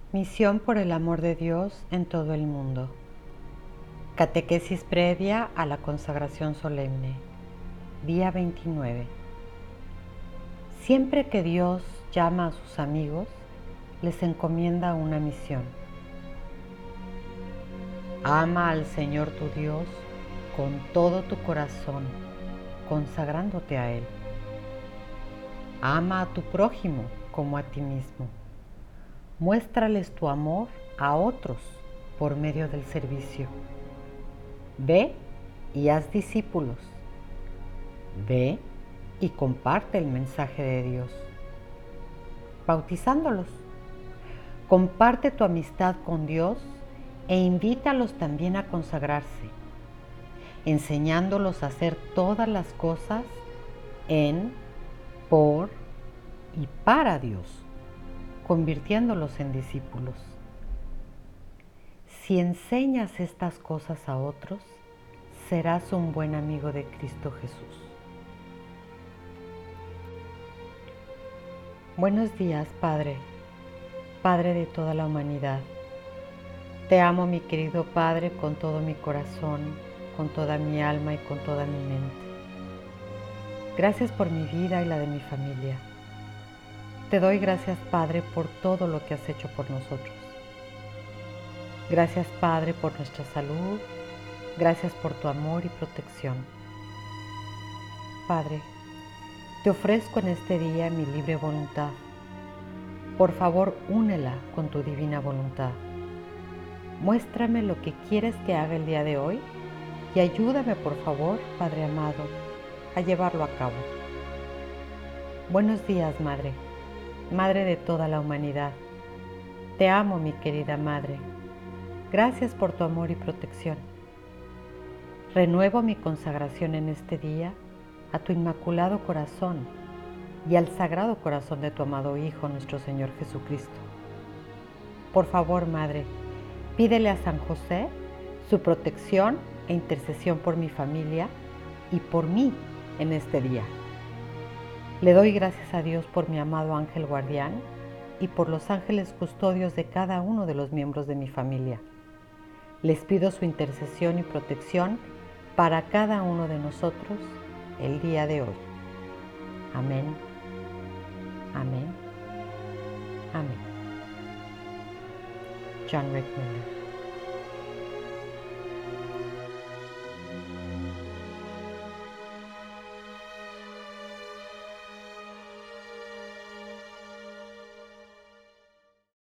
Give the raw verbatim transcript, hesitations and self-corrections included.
Misión por el amor de Dios en todo el mundo. Catequesis previa a la consagración solemne. Día veintinueve. Siempre que Dios llama a sus amigos, les encomienda una misión. Ama al Señor tu Dios con todo tu corazón, consagrándote a Él. Ama a tu prójimo como a ti mismo. Muéstrales tu amor a otros por medio del servicio. Ve y haz discípulos. Ve y comparte el mensaje de Dios, bautizándolos. Comparte tu amistad con Dios e invítalos también a consagrarse, enseñándolos a hacer todas las cosas en, por y para Dios, convirtiéndolos en discípulos. Si enseñas estas cosas a otros, serás un buen amigo de Cristo Jesús. Buenos días, Padre, Padre de toda la humanidad. Te amo, mi querido Padre, con todo mi corazón, con toda mi alma y con toda mi mente. Gracias por mi vida y la de mi familia. Te doy gracias, Padre, por todo lo que has hecho por nosotros. Gracias, Padre, por nuestra salud. Gracias por tu amor y protección. Padre, te ofrezco en este día mi libre voluntad. Por favor, únela con tu divina voluntad. Muéstrame lo que quieres que haga el día de hoy y ayúdame, por favor, Padre amado, a llevarlo a cabo. Buenos días, Madre, Madre de toda la humanidad. Te amo, mi querida Madre. Gracias por tu amor y protección. Renuevo mi consagración en este día a tu inmaculado corazón y al sagrado corazón de tu amado Hijo, nuestro Señor Jesucristo. Por favor, Madre, pídele a San José su protección e intercesión por mi familia y por mí en este día. Le doy gracias a Dios por mi amado ángel guardián y por los ángeles custodios de cada uno de los miembros de mi familia. Les pido su intercesión y protección para cada uno de nosotros el día de hoy. Amén, amén, amén. John Rick Miller.